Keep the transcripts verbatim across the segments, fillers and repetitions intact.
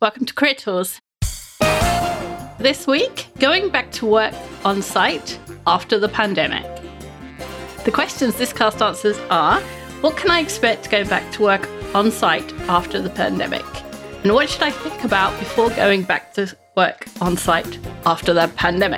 Welcome to Career Tools. This week, going back to work on site after the pandemic. The questions this cast answers are, what can I expect going back to work on site after the pandemic? And what should I think about before going back to work on site after the pandemic?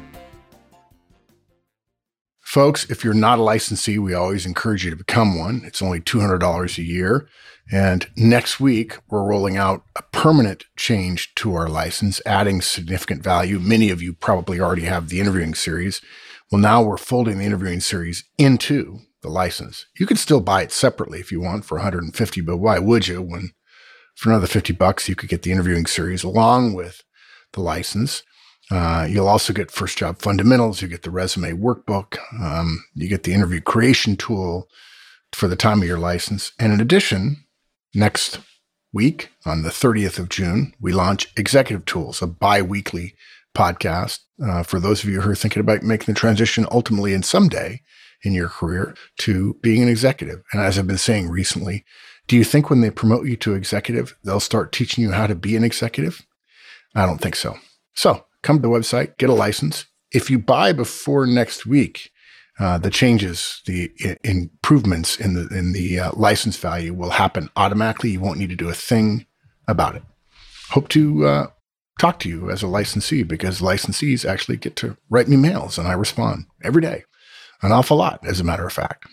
Folks, if you're not a licensee, we always encourage you to become one. It's only two hundred dollars a year. And next week, we're rolling out a permanent change to our license, adding significant value. Many of you probably already have the interviewing series. Well, now we're folding the interviewing series into the license. You can still buy it separately if you want for one hundred fifty dollars, but why would you when for another fifty bucks, you could get the interviewing series along with the license. Uh, you'll also get First Job Fundamentals. You get the resume workbook. Um, you get the interview creation tool for the time of your license. And in addition, next week on the thirtieth of June, we launch Executive Tools, a bi-weekly podcast uh, for those of you who are thinking about making the transition ultimately and someday in your career to being an executive. And as I've been saying recently, do you think when they promote you to executive, they'll start teaching you how to be an executive? I don't think so. So come to the website, get a license. If you buy before next week, uh, the changes, the I- improvements in the in the uh, license value will happen automatically. You won't need to do a thing about it. Hope to uh, talk to you as a licensee, because licensees actually get to write me mails and I respond every day. An awful lot, as a matter of fact.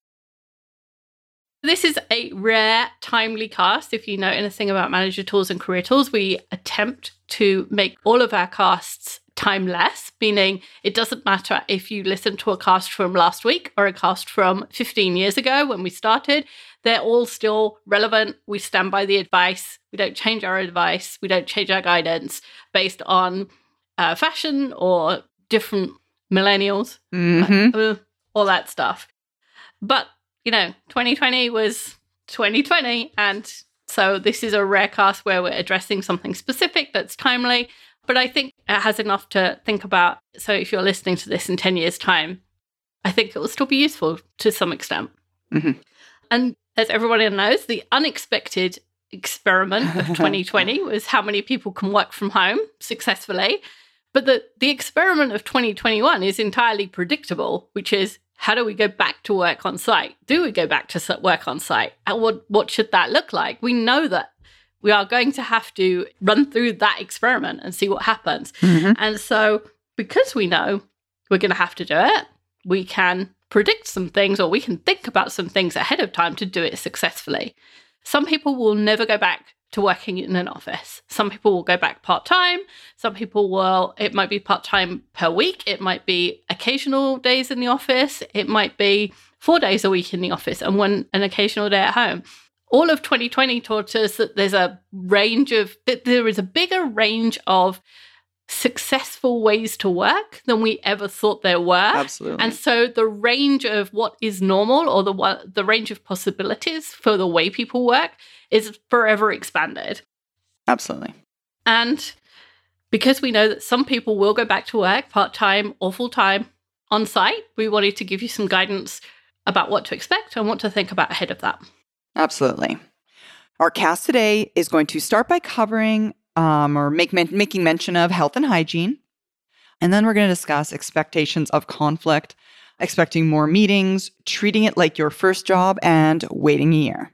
This is a rare, timely cast. If you know anything about Manager Tools and Career Tools, we attempt to make all of our casts timeless, meaning it doesn't matter if you listen to a cast from last week or a cast from fifteen years ago when we started. They're all still relevant. We stand by the advice. We don't change our advice. We don't change our guidance based on uh, fashion or different millennials, Mm-hmm. uh, all that stuff. But you know, twenty twenty was twenty twenty. And so this is a rare cast where we're addressing something specific that's timely. But I think it has enough to think about. So if you're listening to this in ten years' time, I think it will still be useful to some extent. Mm-hmm. And as everybody knows, the unexpected experiment of twenty twenty was how many people can work from home successfully. But the, the experiment of twenty twenty-one is entirely predictable, which is, how do we go back to work on site? Do we go back to work on site? And what, what should that look like? We know that we are going to have to run through that experiment and see what happens. Mm-hmm. And so because we know we're going to have to do it, we can predict some things, or we can think about some things ahead of time to do it successfully. Some people will never go back to working in an office. Some people will go back part-time. Some people will, it might be part-time per week. It might be occasional days in the office. It might be four days a week in the office and one an occasional day at home. All of twenty twenty taught us that there's a range of, that there is a bigger range of successful ways to work than we ever thought there were. Absolutely. And so the range of what is normal, or the the range of possibilities for the way people work, is forever expanded. Absolutely. And because we know that some people will go back to work part-time or full-time on site, we wanted to give you some guidance about what to expect and what to think about ahead of that. Absolutely. Our cast today is going to start by covering um, or make men- making mention of health and hygiene. And then we're going to discuss expectations of conflict, expecting more meetings, treating it like your first job, and waiting a year.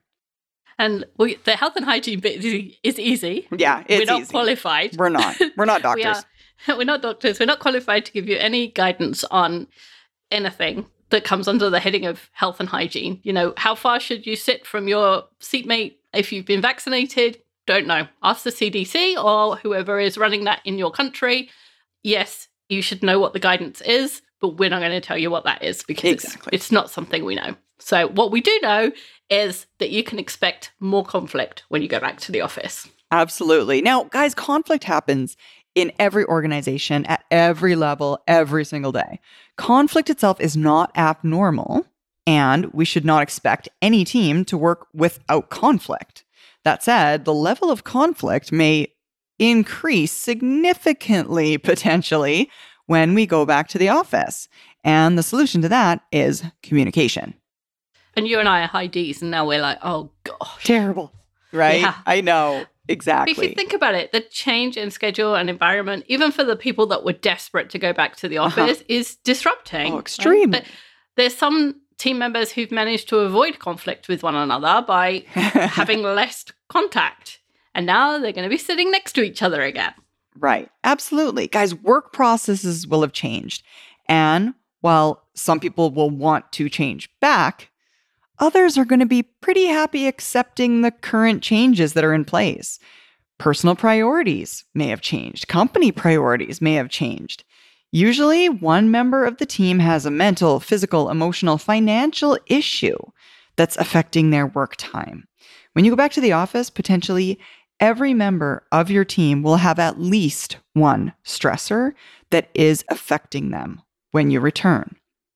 And we, the health and hygiene bit is, is easy. Yeah, it's We're not easy. qualified. We're not. We're not doctors. we are, we're not doctors. We're not qualified to give you any guidance on anything that comes under the heading of health and hygiene. You know, how far should you sit from your seatmate if you've been vaccinated? Don't know. Ask the C D C or whoever is running that in your country. Yes, you should know what the guidance is, but we're not going to tell you what that is because Exactly. it's, it's not something we know. So what we do know is that you can expect more conflict when you go back to the office. Absolutely. Now, guys, conflict happens in every organization at every level, every single day. Conflict itself is not abnormal, and we should not expect any team to work without conflict. That said, the level of conflict may increase significantly, potentially, when we go back to the office. And the solution to that is communication. And you and I are high Ds, and now we're like, oh, gosh. Terrible. Right? Yeah. I know. exactly. If you think about it, the change in schedule and environment, even for the people that were desperate to go back to the office, uh-huh. is disrupting. Oh, extreme. Right? There's some team members who've managed to avoid conflict with one another by having less contact. And now they're going to be sitting next to each other again. Right. Absolutely. Guys, work processes will have changed. And while some people will want to change back, others are going to be pretty happy accepting the current changes that are in place. Personal priorities may have changed. Company priorities may have changed. Usually, one member of the team has a mental, physical, emotional, financial issue that's affecting their work time. When you go back to the office, potentially every member of your team will have at least one stressor that is affecting them when you return.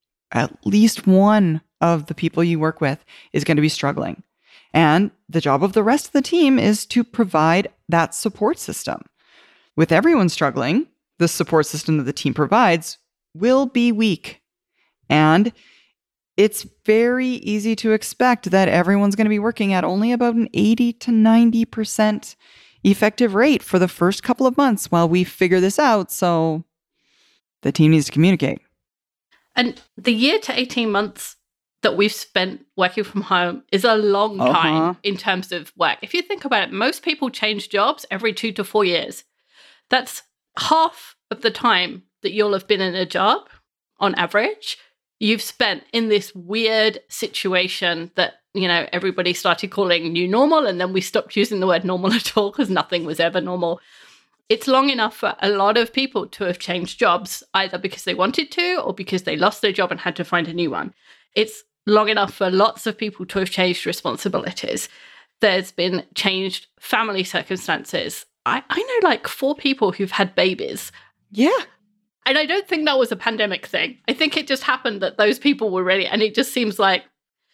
At least one of the people you work with is going to be struggling. And the job of the rest of the team is to provide that support system. With everyone struggling, the support system that the team provides will be weak. And it's very easy to expect that everyone's going to be working at only about an eighty to ninety percent effective rate for the first couple of months while we figure this out. So the team needs to communicate. And the year to eighteen months that we've spent working from home is a long time uh-huh. in terms of work. If you think about it, most people change jobs every two to four years. That's half of the time that you'll have been in a job on average. You've spent in this weird situation that, you know, everybody started calling new normal, and then we stopped using the word normal at all because nothing was ever normal. It's long enough for a lot of people to have changed jobs, either because they wanted to or because they lost their job and had to find a new one. It's long enough for lots of people to have changed responsibilities. There's been changed family circumstances. I, I know like four people who've had babies. Yeah. And I don't think that was a pandemic thing. I think it just happened that those people were ready. And it just seems like,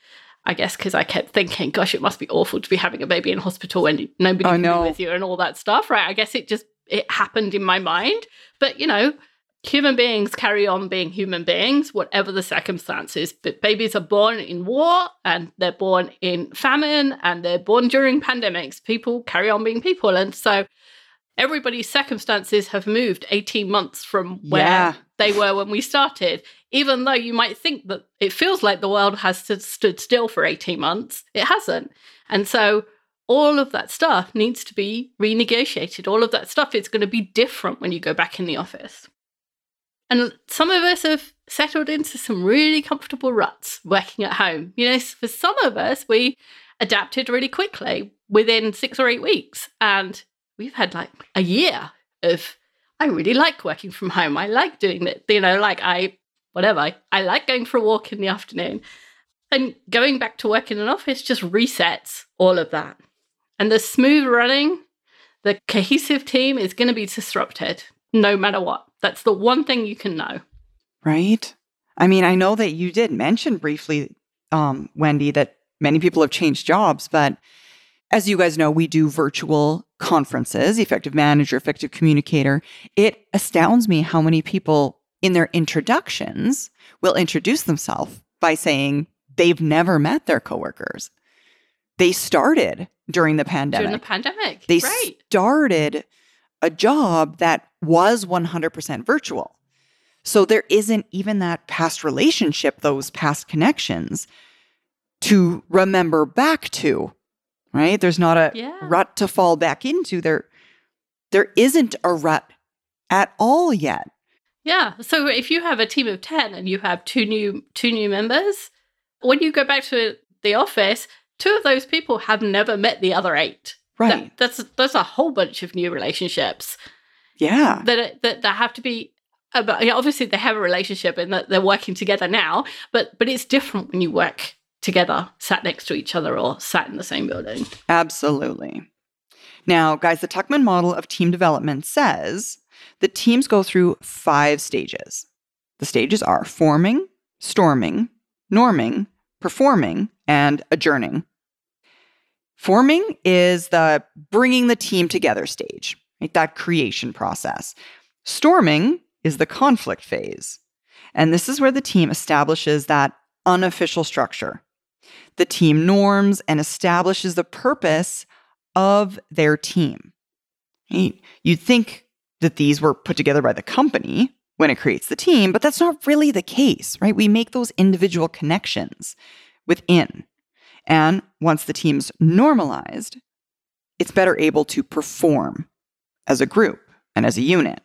I guess because I kept thinking, gosh, it must be awful to be having a baby in hospital when nobody oh, can no. be with you and all that stuff, right? I guess it just, it happened in my mind. But, you know, human beings carry on being human beings, whatever the circumstances. But babies are born in war, and they're born in famine, and they're born during pandemics. People carry on being people. And so everybody's circumstances have moved eighteen months from where yeah. they were when we started. Even though you might think that it feels like the world has st- stood still for eighteen months, it hasn't. And so all of that stuff needs to be renegotiated. All of that stuff is going to be different when you go back in the office. And some of us have settled into some really comfortable ruts working at home. You know, for some of us, we adapted really quickly within six or eight weeks. And we've had like a year of, I really like working from home. I like doing it. You know, like I, whatever, I like going for a walk in the afternoon. And going back to work in an office just resets all of that. And the smooth running, the cohesive team is going to be disrupted no matter what. That's the one thing you can know. Right? I mean, I know that you did mention briefly, um, Wendy, that many people have changed jobs, but as you guys know, we do virtual conferences, Effective Manager, Effective Communicator. It astounds me how many people in their introductions will introduce themselves by saying they've never met their coworkers. They started during the pandemic. During the pandemic, They right. started a job that was one hundred percent virtual. So there isn't even that past relationship, those past connections to remember back to, right? There's not a yeah. rut to fall back into. There, there isn't a rut at all yet. Yeah. So if you have a team of ten and you have two new two new members, when you go back to the office, two of those people have never met the other eight. Right. That, that's that's a whole bunch of new relationships. Yeah. That that, that have to be. About, yeah, obviously, they have a relationship and that they're working together now, but but it's different when you work together, sat next to each other or sat in the same building. Absolutely. Now, guys, the Tuckman model of team development says the teams go through five stages. The stages are forming, storming, norming, performing, and adjourning. Forming is the bringing the team together stage, right? That creation process. Storming is the conflict phase. And this is where the team establishes that unofficial structure. The team norms and establishes the purpose of their team. You'd think that these were put together by the company when it creates the team, but that's not really the case, right? We make those individual connections within. And once the team's normalized, it's better able to perform as a group and as a unit.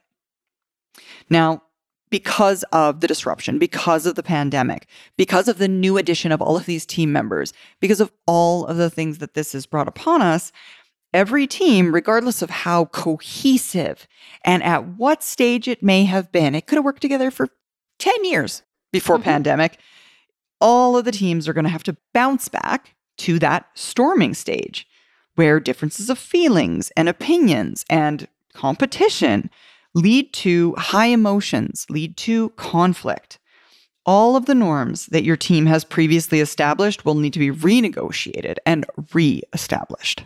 Now, because of the disruption, because of the pandemic, because of the new addition of all of these team members, because of all of the things that this has brought upon us, every team, regardless of how cohesive and at what stage it may have been, it could have worked together for ten years before mm-hmm. pandemic, all of the teams are going to have to bounce back to that storming stage where differences of feelings and opinions and competition lead to high emotions, lead to conflict. All of the norms that your team has previously established will need to be renegotiated and re-established.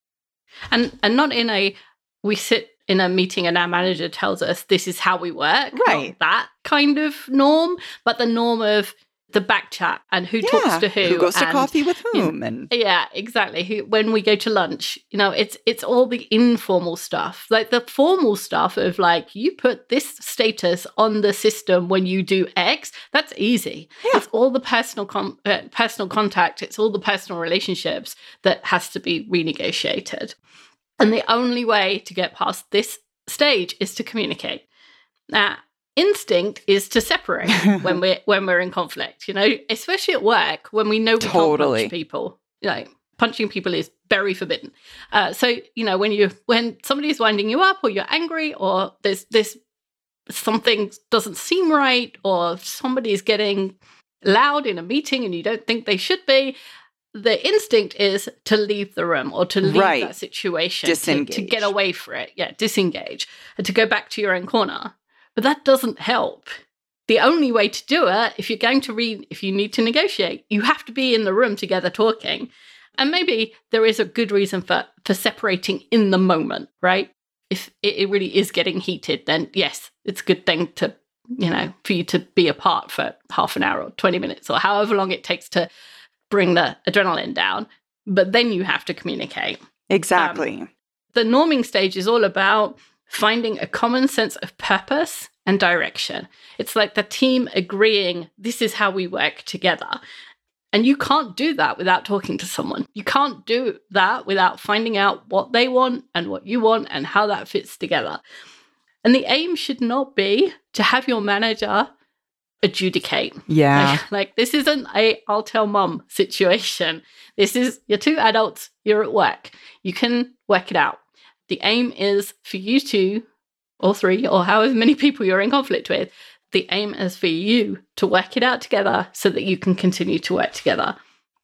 And and not in a, we sit in a meeting and our manager tells us this is how we work. Right. Not that kind of norm, but the norm of the back chat and who yeah. talks to who. Who goes to and, coffee with whom. You know, and yeah, exactly. Who, when we go to lunch, you know, it's it's all the informal stuff. Like the formal stuff of like, you put this status on the system when you do X, that's easy. Yeah. It's all the personal com- uh, personal contact. It's all the personal relationships that has to be renegotiated. And the only way to get past this stage is to communicate. Now, instinct is to separate when we're when we're in conflict, you know, especially at work when we know we totally. can't punch people. You know, punching people is very forbidden. Uh, so, you know, when you when somebody's winding you up or you're angry or there's this something doesn't seem right or somebody's getting loud in a meeting and you don't think they should be, the instinct is to leave the room or to leave right. that situation, disengage. To, to get away from it. Yeah, disengage and to go back to your own corner. But that doesn't help. The only way to do it, if you're going to read, if you need to negotiate, you have to be in the room together talking. And maybe there is a good reason for, for separating in the moment, right? If it, it really is getting heated, then yes, it's a good thing to, you know, for you to be apart for half an hour or twenty minutes or however long it takes to bring the adrenaline down. But then you have to communicate. Exactly. Um, the norming stage is all about finding a common sense of purpose and direction. It's like the team agreeing, this is how we work together. And you can't do that without talking to someone. You can't do that without finding out what they want and what you want and how that fits together. And the aim should not be to have your manager adjudicate. Yeah. Like, like this isn't a I'll tell mum situation. This is, you're two adults, you're at work. You can work it out. The aim is for you two, or three, or however many people you're in conflict with, the aim is for you to work it out together so that you can continue to work together.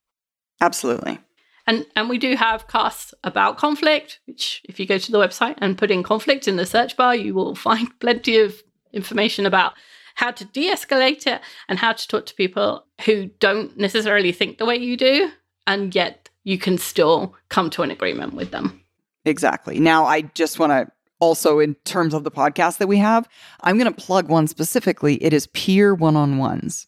Absolutely. And and we do have casts about conflict, which if you go to the website and put in conflict in the search bar, you will find plenty of information about how to de-escalate it and how to talk to people who don't necessarily think the way you do, and yet you can still come to an agreement with them. Exactly. Now, I just want to also, in terms of the podcast that we have, I'm going to plug one specifically. It is Peer One-on-Ones.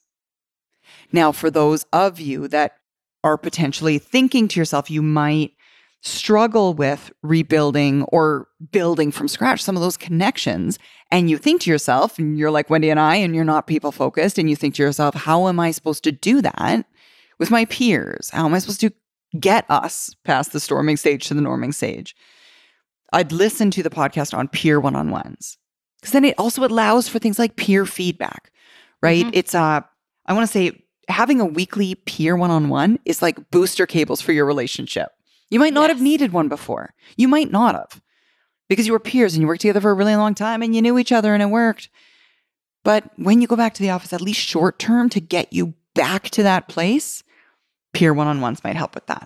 Now, for those of you that are potentially thinking to yourself, you might struggle with rebuilding or building from scratch some of those connections. And you think to yourself, and you're like Wendy and I, and you're not people focused, and you think to yourself, how am I supposed to do that with my peers? How am I supposed to get us past the storming stage to the norming stage? I'd listen to the podcast on peer one-on-ones, because then it also allows for things like peer feedback, right? Mm-hmm. It's, uh, I want to say having a weekly peer one-on-one is like booster cables for your relationship. You might not yes. have needed one before. You might not have, because you were peers and you worked together for a really long time and you knew each other and it worked. But when you go back to the office, at least short term, to get you back to that place, peer one-on-ones might help with that.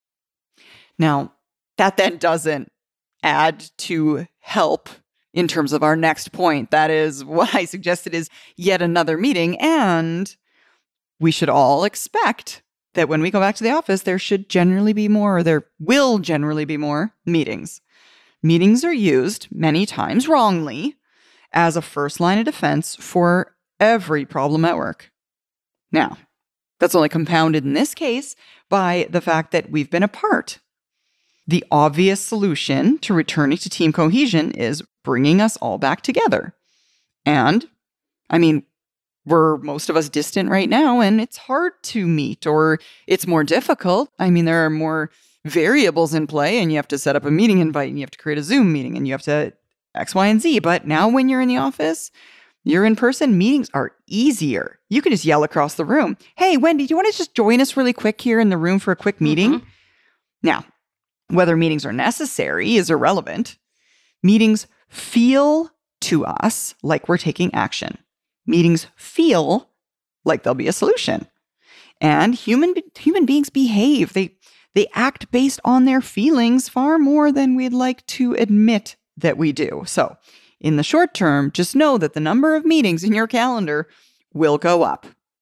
Now, that then doesn't add to help in terms of our next point. That is what I suggested is yet another meeting. And we should all expect that when we go back to the office, there should generally be more, or there will generally be more meetings. Meetings are used many times wrongly as a first line of defense for every problem at work. Now, that's only compounded in this case by the fact that we've been apart The obvious solution to returning to team cohesion is bringing us all back together. And, I mean, we're most of us distant right now, and it's hard to meet, or it's more difficult. I mean, there are more variables in play, and you have to set up a meeting invite, and you have to create a Zoom meeting, and you have to X, Y, and Z. But now when you're in the office, you're in person, meetings are easier. You can just yell across the room, "Hey, Wendy, do you want to just join us really quick here in the room for a quick meeting?" Mm-hmm. Now, whether meetings are necessary is irrelevant. Meetings feel to us like we're taking action. Meetings feel like there'll be a solution. And human human beings behave. They they act based on their feelings far more than we'd like to admit that we do. So, in the short term, just know that the number of meetings in your calendar will go up.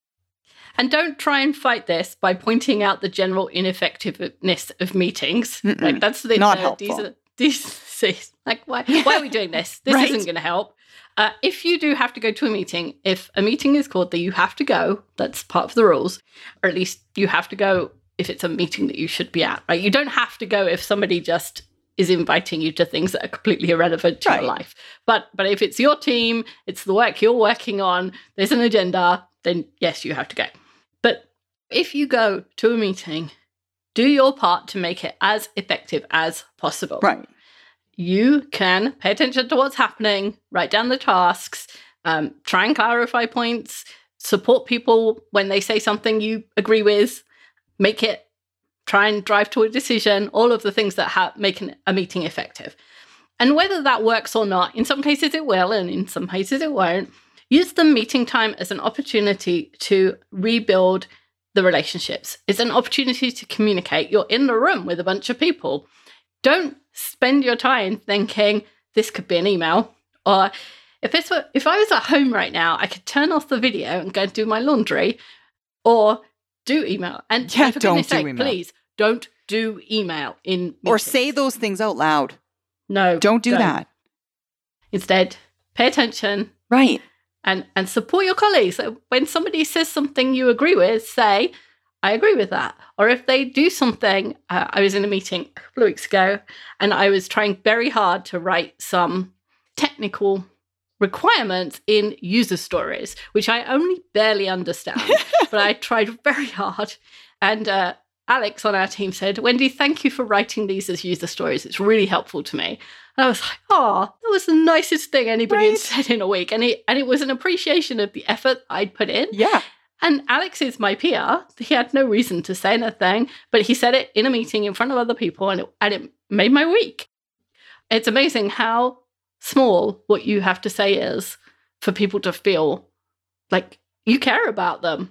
And don't try and fight this by pointing out the general ineffectiveness of meetings. Mm-mm, like that's the not uh, helpful. These, these, like why why are we doing this? This Right. isn't going to help. Uh, if you do have to go to a meeting, if a meeting is called that you have to go, that's part of the rules, or at least you have to go if it's a meeting that you should be at, right? You don't have to go if somebody just is inviting you to things that are completely irrelevant to Right. your life. But but if it's your team, it's the work you're working on, there's an agenda, then yes, you have to go. But if you go to a meeting, do your part to make it as effective as possible. Right. You can pay attention to what's happening, write down the tasks, um, try and clarify points, support people when they say something you agree with, make it, try and drive to a decision, all of the things that ha- make an, a meeting effective. And whether that works or not, in some cases it will, and in some cases it won't, use the meeting time as an opportunity to rebuild the relationships. It's an opportunity to communicate. You're in the room with a bunch of people. Don't spend your time thinking this could be an email, or if this were, if I was at home right now, I could turn off the video and go and do my laundry, or do email. And Yeah, for don't goodness do sake, email. please don't do email in meetings. Or say those things out loud. no. Don't do that. Instead, pay attention Right. and and support your colleagues. So when somebody says something you agree with, say, I agree with that. Or if they do something, uh, I was in a meeting a couple of weeks ago, and I was trying very hard to write some technical requirements in user stories, which I only barely understand, but I tried very hard. And uh, Alex on our team said, Wendy, thank you for writing these as user stories. It's really helpful to me. And I was like, oh, that was the nicest thing anybody Right. had said in a week. And it, and it was an appreciation of the effort I'd put in. Yeah. And Alex is my peer. He had no reason to say anything, but he said it in a meeting in front of other people, and it, and it made my week. It's amazing how small what you have to say is for people to feel like you care about them.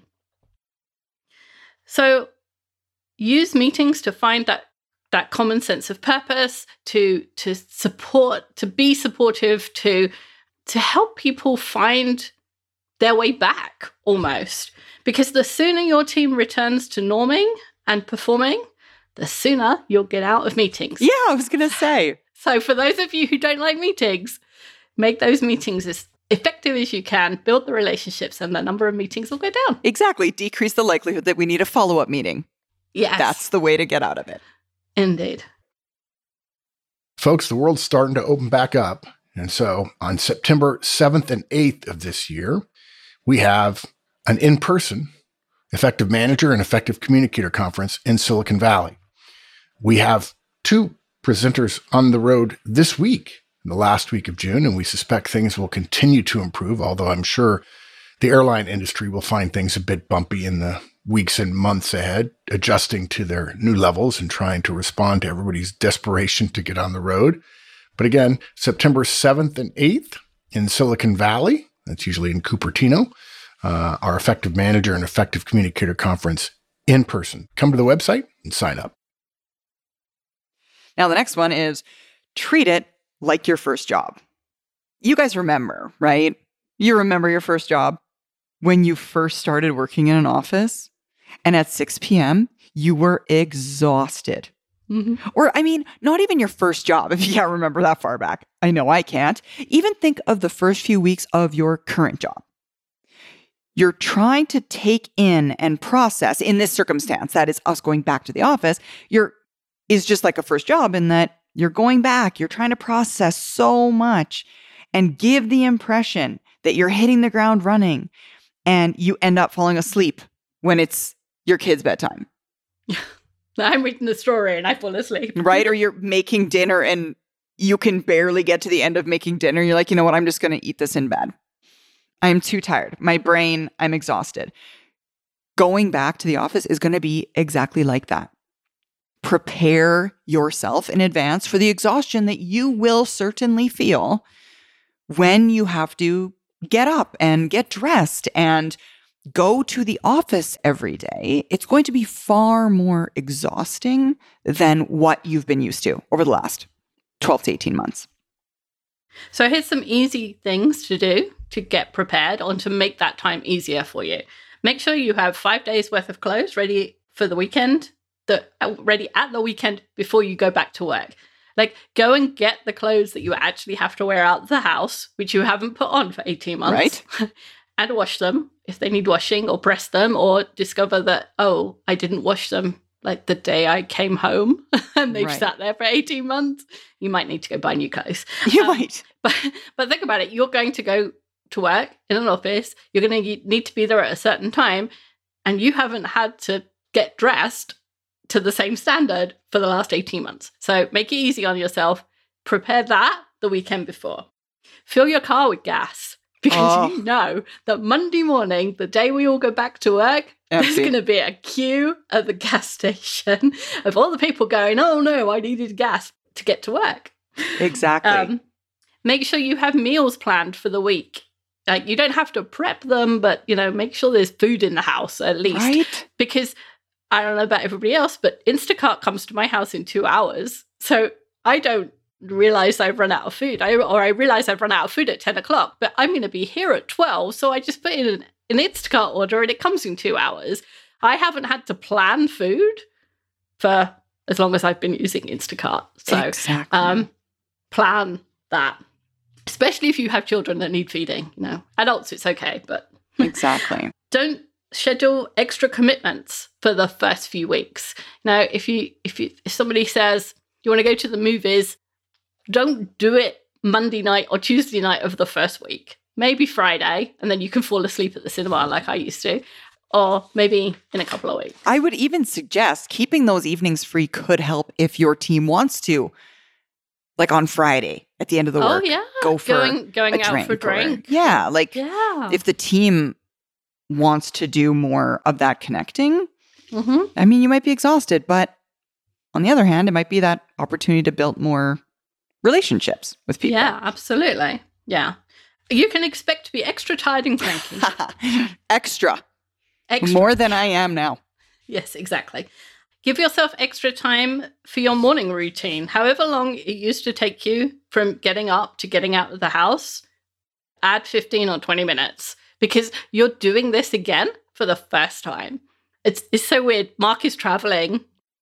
So use meetings to find that that common sense of purpose, to to support, to be supportive, to to help people find their way back almost. Because the sooner your team returns to norming and performing, the sooner you'll get out of meetings. Yeah, I was going to say. So for those of you who don't like meetings, make those meetings as effective as you can, build the relationships, and the number of meetings will go down. Exactly. Decrease the likelihood that we need a follow-up meeting. Yes. That's the way to get out of it. Indeed. Folks, the world's starting to open back up. And so on September seventh and eighth of this year, we have an in-person Effective Manager and Effective Communicator Conference in Silicon Valley. We have two presenters on the road this week, in the last week of June, and we suspect things will continue to improve, although I'm sure the airline industry will find things a bit bumpy in the weeks and months ahead, adjusting to their new levels and trying to respond to everybody's desperation to get on the road. But again, September seventh and eighth in Silicon Valley, that's usually in Cupertino, uh, our Effective Manager and Effective Communicator Conference in person. Come to the website and sign up. Now, the next one is treat it like your first job. You guys remember, right? You remember your first job when you first started working in an office, and at six p.m., you were exhausted. Mm-hmm. Or, I mean, not even your first job, if you can't remember that far back. I know I can't. Even think of the first few weeks of your current job. You're trying to take in and process, in this circumstance, that is us going back to the office, you're is just like a first job in that you're going back, you're trying to process so much and give the impression that you're hitting the ground running, and you end up falling asleep when it's your kid's bedtime. I'm reading the story and I fall asleep. Right? Or you're making dinner and you can barely get to the end of making dinner. You're like, you know what? I'm just going to eat this in bed. I'm too tired. My brain, I'm exhausted. Going back to the office is going to be exactly like that. Prepare yourself in advance for the exhaustion that you will certainly feel when you have to get up and get dressed and go to the office every day. It's going to be far more exhausting than what you've been used to over the last twelve to eighteen months. So here's some easy things to do to get prepared or to make that time easier for you. Make sure you have five days worth of clothes ready for the weekend, the, ready at the weekend before you go back to work. Like, go and get the clothes that you actually have to wear out the house, which you haven't put on for eighteen months, right? And wash them if they need washing, or press them, or discover that, oh, I didn't wash them like the day I came home and they've Right. sat there for eighteen months. You might need to go buy new clothes. You Um, might. But, but think about it. You're going to go to work in an office. You're going to need to be there at a certain time, and you haven't had to get dressed to the same standard for the last eighteen months. So make it easy on yourself. Prepare that the weekend before. Fill your car with gas, because Oh. you know that Monday morning, the day we all go back to work, there's Empty. going to be a queue at the gas station of all the people going, oh no, I needed gas to get to work. Exactly. Um, make sure you have meals planned for the week. Like, you don't have to prep them, but, you know, make sure there's food in the house at least. Right? Because I don't know about everybody else, but Instacart comes to my house in two hours. So I don't realize I've run out of food. I, or I realize I've run out of food at ten o'clock, but I'm going to be here at twelve. So I just put in an, an Instacart order and it comes in two hours. I haven't had to plan food for as long as I've been using Instacart. So exactly. um, plan that, especially if you have children that need feeding. You know, adults, it's okay, but exactly. don't schedule extra commitments for the first few weeks. Now, if you if you if somebody says you want to go to the movies, don't do it Monday night or Tuesday night of the first week. Maybe Friday, and then you can fall asleep at the cinema like I used to, or maybe in a couple of weeks. I would even suggest keeping those evenings free could help if your team wants to. Like on Friday at the end of the Oh work, yeah, go for going going a out drink for or- drink. yeah, like Yeah. if the team wants to do more of that connecting, Mm-hmm. I mean, you might be exhausted, but on the other hand, it might be that opportunity to build more relationships with people. Yeah, absolutely. Yeah. You can expect to be extra tired and cranky. Extra. Extra. More than I am now. Yes, exactly. Give yourself extra time for your morning routine. However long it used to take you from getting up to getting out of the house, add fifteen or twenty minutes, because you're doing this again for the first time. It's it's so weird. Mark is traveling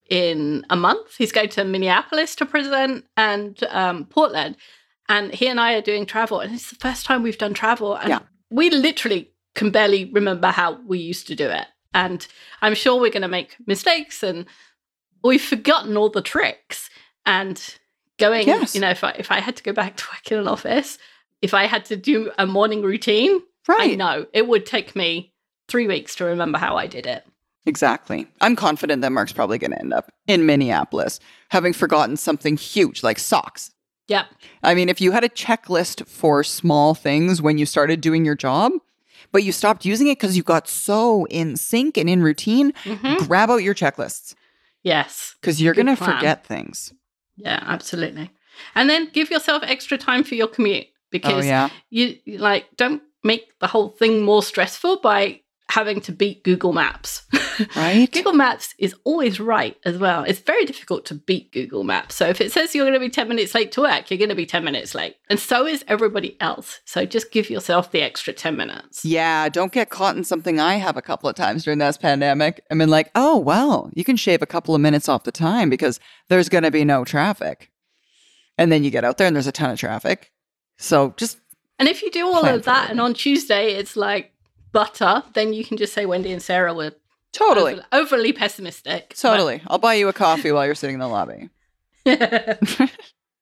in a month. He's going to Minneapolis to present and um, Portland. And he and I are doing travel. And it's the first time we've done travel. And Yeah. we literally can barely remember how we used to do it. And I'm sure we're going to make mistakes, and we've forgotten all the tricks. And going, Yes. you know, if I, if I had to go back to work in an office, if I had to do a morning routine, I Right. know it would take me three weeks to remember how I did it. Exactly. I'm confident that Mark's probably going to end up in Minneapolis, having forgotten something huge like socks. Yep. I mean, if you had a checklist for small things when you started doing your job, but you stopped using it because you got so in sync and in routine, Mhm. grab out your checklists Yes. because you're Good going to plan. forget things. Yeah, absolutely. And then give yourself extra time for your commute, Oh, because yeah. you you, like don't make the whole thing more stressful by having to beat Google Maps. Right? Google Maps is always right as well. It's very difficult to beat Google Maps. So if it says you're going to be ten minutes late to work, you're going to be ten minutes late. And so is everybody else. So just give yourself the extra ten minutes. Yeah, don't get caught in something I have a couple of times during this pandemic. I mean, like, oh, well, you can shave a couple of minutes off the time because there's going to be no traffic. And then you get out there and there's a ton of traffic. So just, And if you do all Plan of for that it. and on Tuesday it's like butter, then you can just say Wendy and Sarah were Totally. Overly, overly pessimistic. Totally. I'll buy you a coffee while you're sitting in the lobby. It's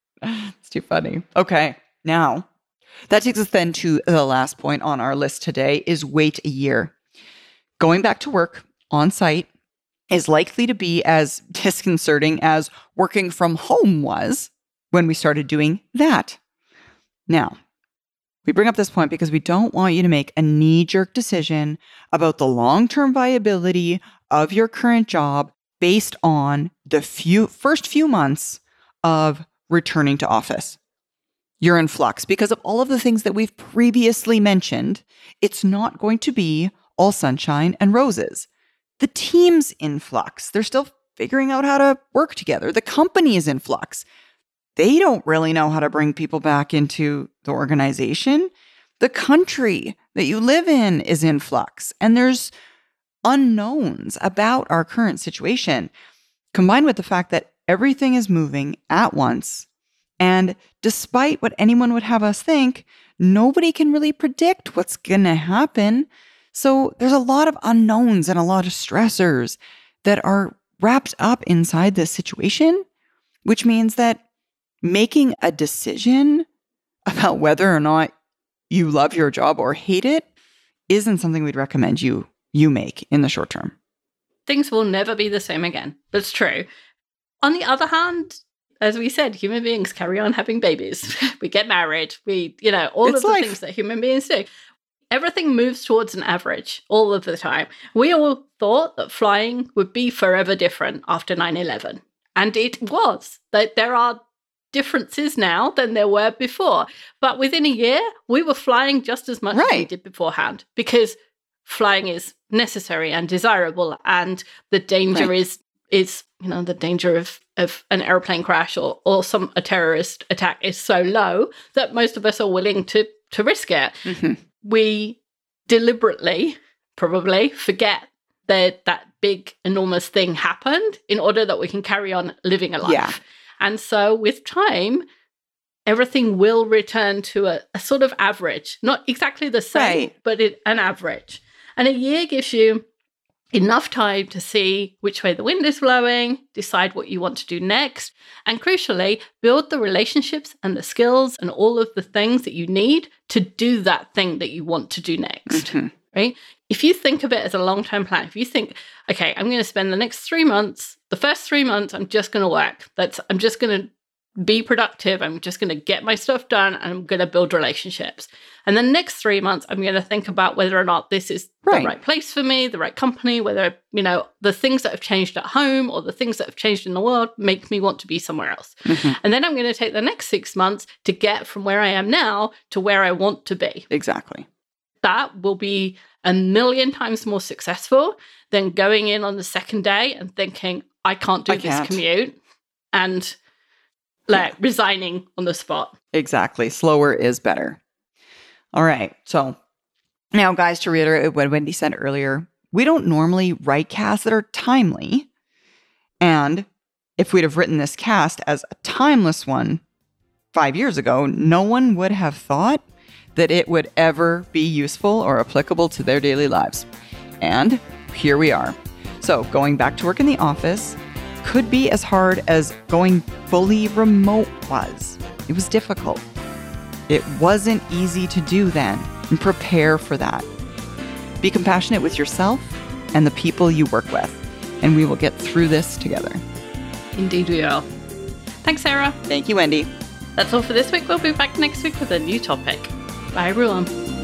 too funny. Okay. Now, that takes us then to the last point on our list today is wait a year. Going back to work on site is likely to be as disconcerting as working from home was when we started doing that. Now, we bring up this point because we don't want you to make a knee-jerk decision about the long-term viability of your current job based on the few first few months of returning to office. You're in flux because of all of the things that we've previously mentioned. It's not going to be all sunshine and roses. The team's in flux. They're still figuring out how to work together. The company is in flux. They don't really know how to bring people back into the organization. The country that you live in is in flux, and there's unknowns about our current situation, combined with the fact that everything is moving at once. And despite what anyone would have us think, nobody can really predict what's going to happen. So there's a lot of unknowns and a lot of stressors that are wrapped up inside this situation, which means that making a decision about whether or not you love your job or hate it isn't something we'd recommend you you make in the short term. Things will never be the same again. That's true. On the other hand, as we said, human beings carry on having babies. We get married. We, you know, all It's of the life. things that human beings do. Everything moves towards an average all of the time. We all thought that flying would be forever different after nine eleven. And it was. That there are differences now than there were before. But within a year, we were flying just as much as we Right. did beforehand, because flying is necessary and desirable, and the danger Right. is is you know the danger of of an airplane crash or or some a terrorist attack is so low that most of us are willing to to risk it. Mhm. We deliberately probably forget that that big enormous thing happened in order that we can carry on living a life. Yeah. And so with time, everything will return to a, a sort of average, not exactly the same, Right. but it, an average. And a year gives you enough time to see which way the wind is blowing, decide what you want to do next, and crucially, build the relationships and the skills and all of the things that you need to do that thing that you want to do next. Mhm. Right? If you think of it as a long-term plan, if you think, okay, I'm going to spend the next three months, the first three months, I'm just going to work. That's, I'm just going to be productive. I'm just going to get my stuff done, and I'm going to build relationships. And the next three months, I'm going to think about whether or not this is Right. the right place for me, the right company, whether, you know, the things that have changed at home or the things that have changed in the world make me want to be somewhere else. Mhm. And then I'm going to take the next six months to get from where I am now to where I want to be. Exactly. That will be a million times more successful than going in on the second day and thinking, I can't do I this can't. commute, and like resigning on the spot. Exactly. Slower is better. All right. So now, guys, to reiterate what Wendy said earlier, we don't normally write casts that are timely. And if we'd have written this cast as a timeless one five years ago, no one would have thought that it would ever be useful or applicable to their daily lives. And here we are. So going back to work in the office could be as hard as going fully remote was. It was difficult. It wasn't easy to do then, and prepare for that. Be compassionate with yourself and the people you work with, and we will get through this together. Indeed we are. Thanks, Sarah. Thank you, Wendy. That's all for this week. We'll be back next week with a new topic. Bye, everyone.